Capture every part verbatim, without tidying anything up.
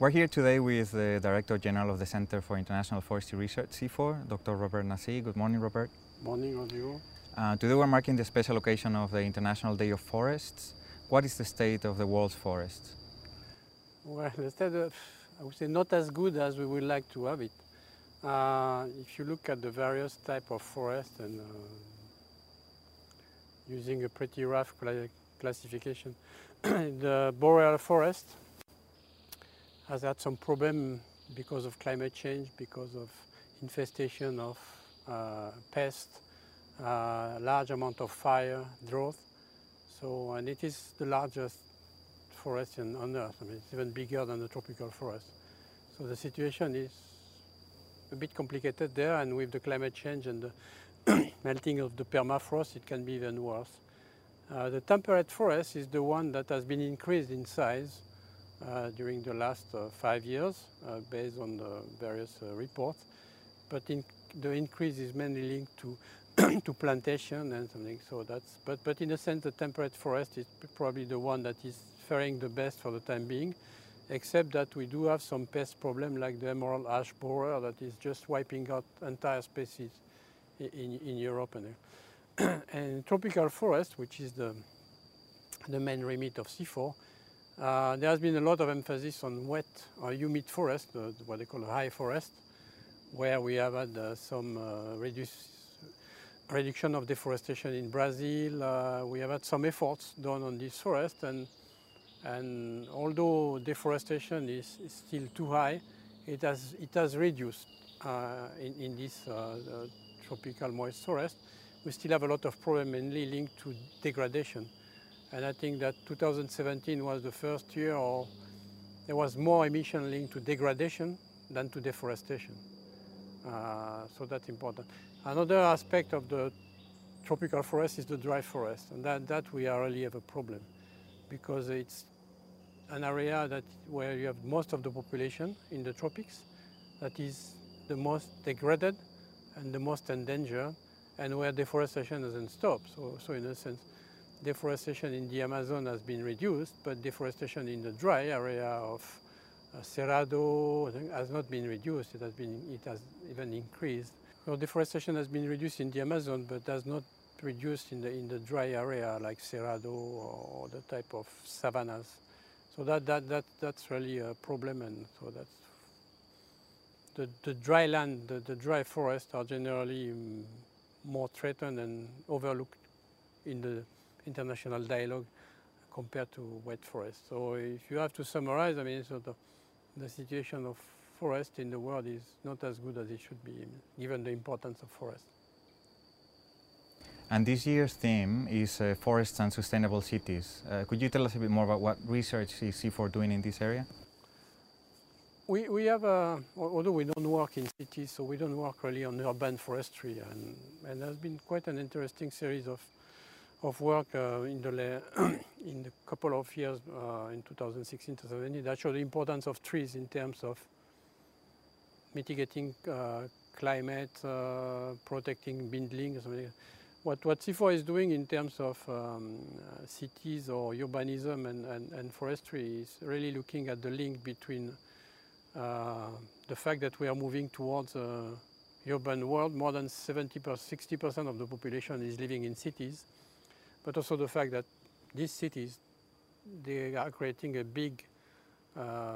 We're here today with the Director General of the Center for International Forestry Research, C I F O R, Doctor Robert Nassy. Good morning, Robert. Morning, Rodrigo. Uh, today we're marking the special occasion of the International Day of Forests. What is the state of the world's forests? Well, the state of, I would say, not as good as we would like to have it. Uh, if you look at the various type of forest and uh, using a pretty rough cla classification, the boreal forest has had some problem because of climate change, because of infestation of uh, pests, uh, large amount of fire, drought. So, and it is the largest forest in, on Earth. I mean, it's even bigger than the tropical forest. So the situation is a bit complicated there, and with the climate change and the melting of the permafrost, it can be even worse. Uh, the temperate forest is the one that has been increased in size uh, during the last uh, five years, uh, based on the various uh, reports. But in, the increase is mainly linked to to plantation and something. So that's. But but in a sense, the temperate forest is probably the one that is faring the best for the time being, except that we do have some pest problem like the emerald ash borer that is just wiping out entire species in in Europe and. And tropical forest, which is the, the main remit of C I F O R, uh, there has been a lot of emphasis on wet or humid forest, uh, what they call a high forest, where we have had uh, some uh, reduce, reduction of deforestation in Brazil. Uh, we have had some efforts done on this forest, and, and although deforestation is, is still too high, it has, it has reduced uh, in, in this uh, uh, tropical moist forest. We still have a lot of problem mainly linked to degradation. And I think that two thousand seventeen was the first year or there was more emission linked to degradation than to deforestation. Uh, so that's important. Another aspect of the tropical forest is the dry forest, and that, that we really have a problem because it's an area that where you have most of the population in the tropics that is the most degraded and the most endangered, and where deforestation doesn't stop. So, so in a sense, deforestation in the Amazon has been reduced, but deforestation in the dry area of uh, Cerrado has not been reduced. It has been, it has even increased. So deforestation has been reduced in the Amazon, but has not reduced in the in the dry area like Cerrado or the type of savannas. So that that that that's really a problem, and so that's. The, the dry land, the, the dry forests are generally um, more threatened and overlooked in the international dialogue compared to wet forests. So if you have to summarize, I mean, sort of the situation of forest in the world is not as good as it should be, given the importance of forests. And this year's theme is uh, Forests and Sustainable Cities. Uh, could you tell us a bit more about what research is C I F O R doing in this area? We, we have, a, although we don't work in cities, so we don't work really on urban forestry, and, and there's been quite an interesting series of, of work uh, in, the, in the couple of years, uh, in two thousand sixteen to seventeen, that show the importance of trees in terms of mitigating uh, climate, uh, protecting bindling, or something. What, what C I F O R is doing in terms of um, uh, cities or urbanism and, and, and forestry is really looking at the link between Uh, the fact that we are moving towards a urban world. More than seventy per sixty percent of the population is living in cities, but also the fact that these cities, they are creating a big, uh,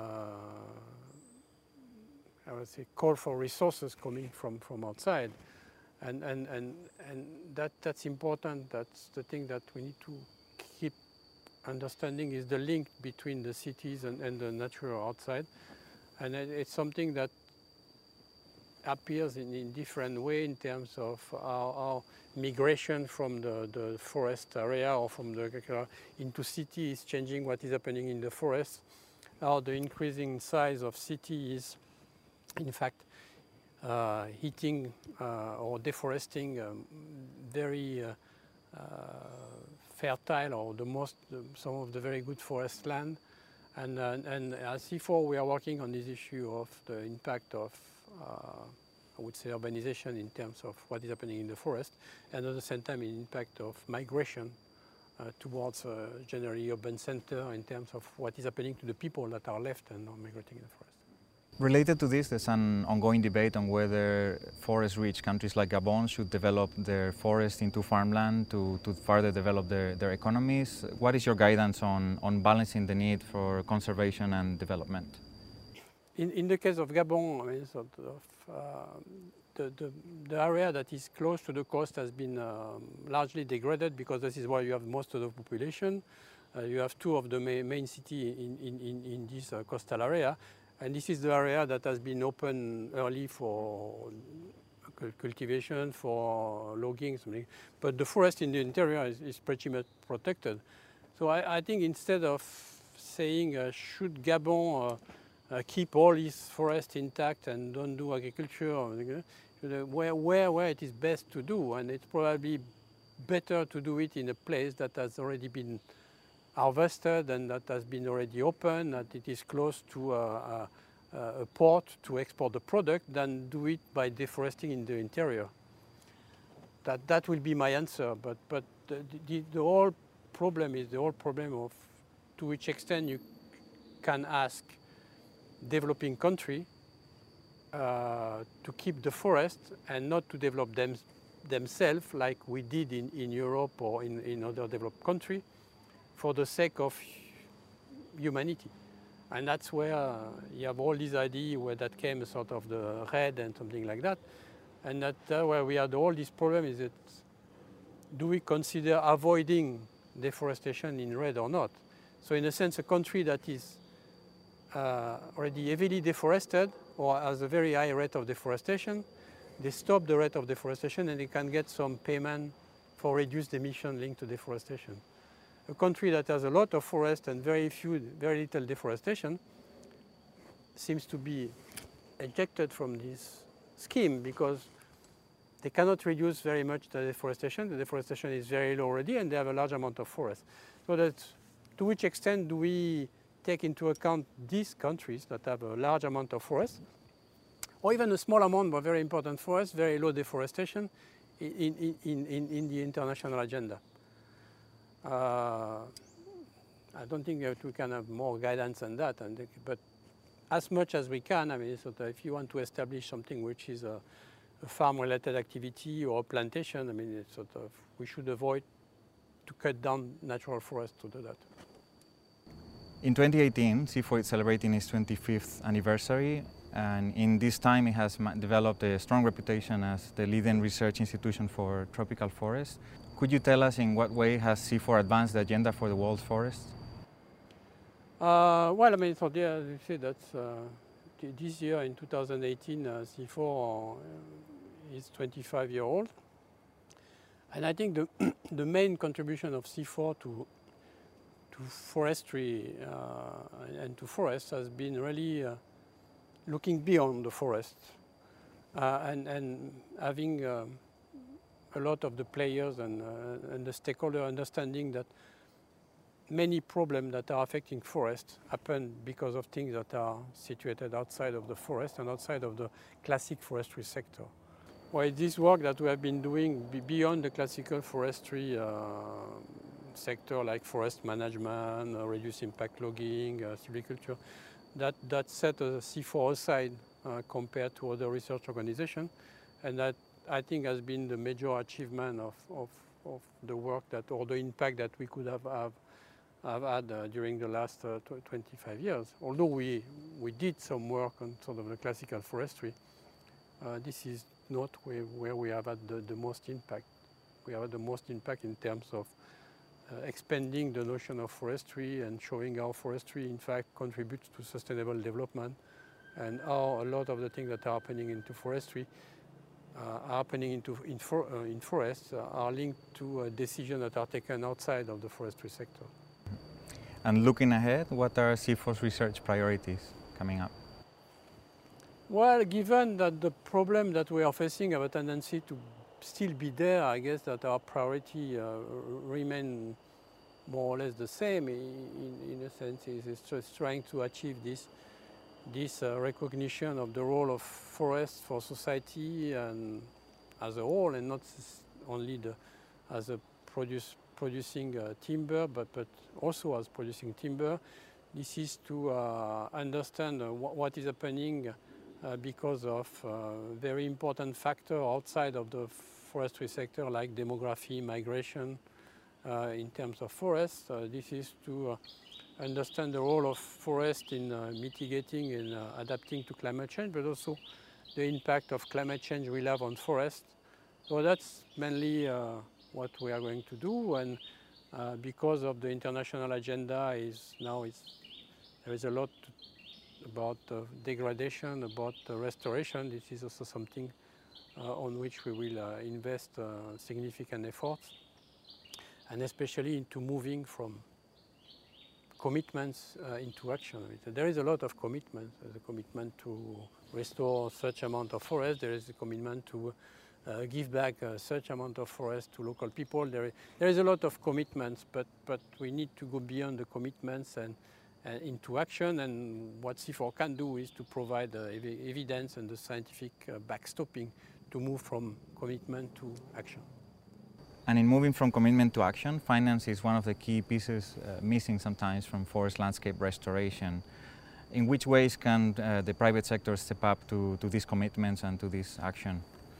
I would say, call for resources coming from, from outside. And, and, and, and that, that's important. That's the thing that we need to keep understanding, is the link between the cities and, and the natural outside. And it's something that appears in, in different way in terms of our, our migration from the, the forest area or from the into city is changing what is happening in the forest. How the increasing size of city is, in fact, uh, heating uh, or deforesting um, very uh, uh, fertile or the most uh, some of the very good forest land. And, uh, and at C I F O R we are working on this issue of the impact of, uh, I would say, urbanization in terms of what is happening in the forest, and at the same time the impact of migration uh, towards uh, generally urban center in terms of what is happening to the people that are left and are migrating in the forest. Related to this, there's an ongoing debate on whether forest-rich countries like Gabon should develop their forest into farmland to, to further develop their, their economies. What is your guidance on, on balancing the need for conservation and development? In, in the case of Gabon, I mean, sort of, uh, the, the, the area that is close to the coast has been um, largely degraded because this is where you have most of the population. Uh, you have two of the ma main cities in, in, in, in this uh, coastal area. And this is the area that has been open early for cultivation, for logging, something. But the forest in the interior is, is pretty much protected. So I, I think instead of saying uh, should Gabon uh, uh, keep all its forest intact and don't do agriculture, uh, where, where, where it is best to do, and it's probably better to do it in a place that has already been harvested and that has been already open, that it is close to a, a, a port to export the product, than do it by deforesting in the interior. That, that will be my answer, but, but the, the, the whole problem is the whole problem of to which extent you can ask developing country uh, to keep the forest and not to develop them themselves like we did in, in Europe or in, in other developed countries, for the sake of humanity. And that's where uh, you have all these ideas where that came sort of the red and something like that. And that uh, where we had all this problem is that do we consider avoiding deforestation in red or not? So in a sense, a country that is uh, already heavily deforested or has a very high rate of deforestation, they stop the rate of deforestation and they can get some payment for reduced emission linked to deforestation. A country that has a lot of forest and very few, very little deforestation seems to be ejected from this scheme because they cannot reduce very much the deforestation. The deforestation is very low already and they have a large amount of forest. So that's, to which extent do we take into account these countries that have a large amount of forest, or even a small amount but very important forest, very low deforestation in, in, in, in, in the international agenda? Uh, I don't think that we can have more guidance than that, and, but as much as we can, I mean, sort of if you want to establish something which is a, a farm-related activity or a plantation, I mean, it's sort of, we should avoid to cut down natural forests to do that. In twenty eighteen, CIFOR is celebrating its twenty-fifth anniversary, and in this time it has developed a strong reputation as the leading research institution for tropical forests. Could you tell us in what way has CIFOR advanced the agenda for the world's forests? Uh, well, I mean, so yeah, you see that uh, this year in two thousand eighteen, uh, CIFOR uh, is twenty-five years old. And I think the, the main contribution of CIFOR to, to forestry uh, and to forests has been really uh, looking beyond the forest uh, and, and having um, a lot of the players and, uh, and the stakeholder understanding that many problems that are affecting forests happen because of things that are situated outside of the forest and outside of the classic forestry sector. Well, this work that we have been doing beyond the classical forestry uh, sector, like forest management, uh, reduced impact logging, uh, silviculture, that, that set a CIFOR aside uh, compared to other research organizations, and that I think has been the major achievement of, of, of the work that, or the impact that we could have, have, have had uh, during the last uh, twenty-five years. Although we, we did some work on sort of the classical forestry, uh, this is not where, where we have had the, the most impact. We have had the most impact in terms of uh, expanding the notion of forestry and showing how forestry in fact contributes to sustainable development, and how a lot of the things that are happening into forestry Uh, are happening into, in, for, uh, in forests uh, are linked to uh, decisions that are taken outside of the forestry sector. And looking ahead, what are CIFOR's research priorities coming up? Well, given that the problem that we are facing have a tendency to still be there, I guess that our priority uh, remain more or less the same in, in a sense. Is just trying to achieve this this uh, recognition of the role of forests for society and as a whole, and not only the, as a produce producing uh, timber, but, but also as producing timber. This is to uh, understand uh, wh what is happening uh, because of uh, very important factor outside of the forestry sector, like demography, migration uh, in terms of forests. Uh, this is to uh, understand the role of forest in uh, mitigating and uh, adapting to climate change, but also the impact of climate change will have on forests. So that's mainly uh, what we are going to do, and uh, because of the international agenda is now is there is a lot about uh, degradation, about uh, restoration. This is also something uh, on which we will uh, invest uh, significant efforts, and especially into moving from commitments uh, into action. There is a lot of commitment. There's a commitment to restore such amount of forest. There is a commitment to uh, give back uh, such amount of forest to local people. There is, there is a lot of commitments, but, but we need to go beyond the commitments and, and into action. And what C four can do is to provide uh, ev evidence and the scientific uh, backstopping to move from commitment to action. And in moving from commitment to action, finance is one of the key pieces uh, missing sometimes from forest landscape restoration. In which ways can uh, the private sector step up to, to these commitments and to this action?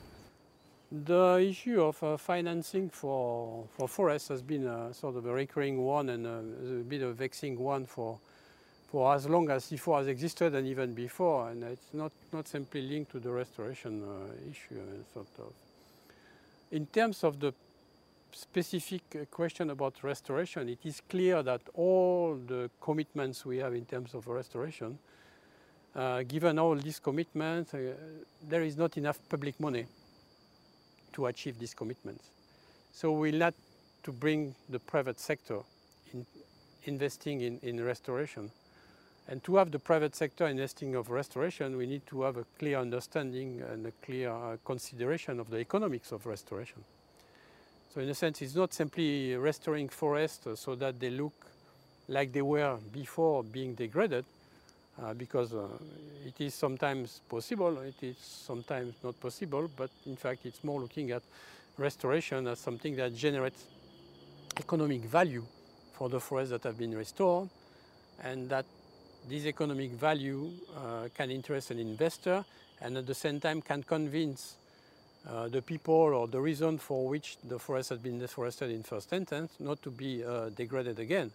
The issue of uh, financing for, for forests has been a, sort of a recurring one and a, a bit of a vexing one for, for as long as C four has existed and even before. And it's not, not simply linked to the restoration uh, issue. Uh, sort of. In terms of the specific question about restoration, it is clear that all the commitments we have in terms of restoration, uh, given all these commitments, uh, there is not enough public money to achieve these commitments. So we need to bring the private sector in investing in, in restoration. And to have the private sector investing of restoration, we need to have a clear understanding and a clear uh, consideration of the economics of restoration. So in a sense, it's not simply restoring forests so that they look like they were before being degraded, uh, because uh, it is sometimes possible, it is sometimes not possible, but in fact it's more looking at restoration as something that generates economic value for the forests that have been restored, and that this economic value uh, can interest an investor and at the same time can convince Uh, the people or the reason for which the forest has been deforested in first instance not to be uh, degraded again.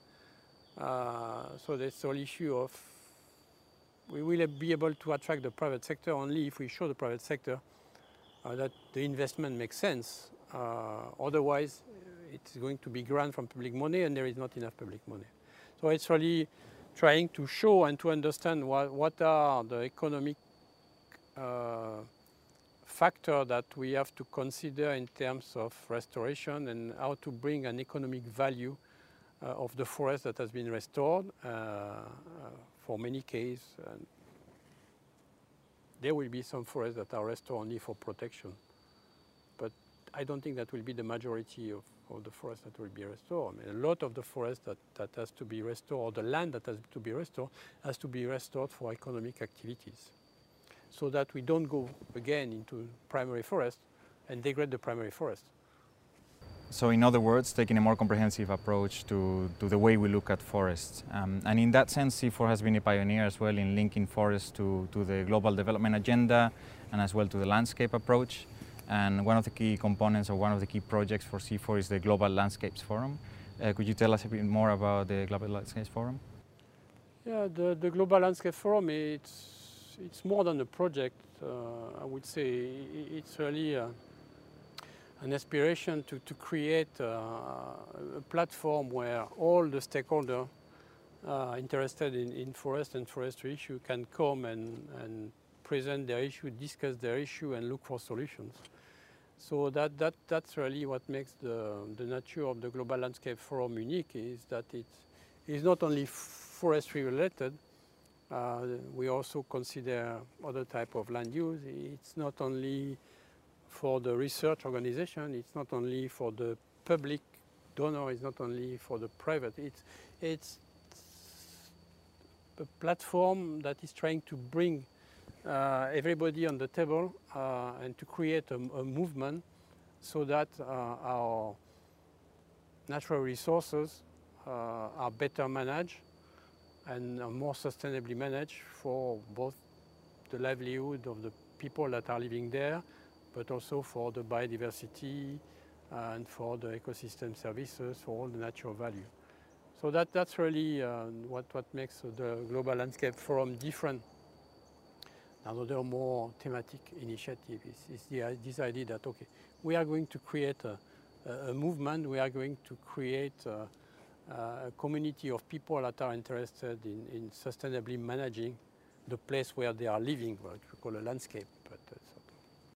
Uh, so this whole issue of we will be able to attract the private sector only if we show the private sector uh, that the investment makes sense. Uh, otherwise, it's going to be grant from public money and there is not enough public money. So it's really trying to show and to understand what, what are the economic uh, factor that we have to consider in terms of restoration and how to bring an economic value uh, of the forest that has been restored. Uh, uh, for many cases, and there will be some forests that are restored only for protection, but I don't think that will be the majority of, of the forests that will be restored. I mean, a lot of the forest that, that has to be restored, or the land that has to be restored, has to be restored for economic activities, so that we don't go again into primary forest and degrade the primary forest. So in other words, taking a more comprehensive approach to, to the way we look at forests. Um, and in that sense, C four has been a pioneer as well in linking forests to, to the global development agenda and as well to the landscape approach. And one of the key components or one of the key projects for C four is the Global Landscapes Forum. Uh, could you tell us a bit more about the Global Landscapes Forum? Yeah, the, the Global Landscape Forum, it's, it's more than a project. Uh, I would say it's really uh, an aspiration to, to create uh, a platform where all the stakeholders uh, interested in, in forest and forestry issue can come and, and present their issue, discuss their issue and look for solutions. So that, that, that's really what makes the, the nature of the Global Landscape Forum unique, is that it is not only forestry related, uh, we also consider other type of land use. It's not only for the research organization, it's not only for the public donor, it's not only for the private. It's, it's a platform that is trying to bring uh, everybody on the table uh, and to create a, a movement so that uh, our natural resources uh, are better managed and are more sustainably managed for both the livelihood of the people that are living there, but also for the biodiversity and for the ecosystem services, for all the natural value. So that, that's really uh, what, what makes the Global Landscape Forum different. Another more thematic initiative is, is the, this idea that, okay, we are going to create a, a movement, we are going to create a, a community of people that are interested in, in sustainably managing the place where they are living, what we call a landscape. But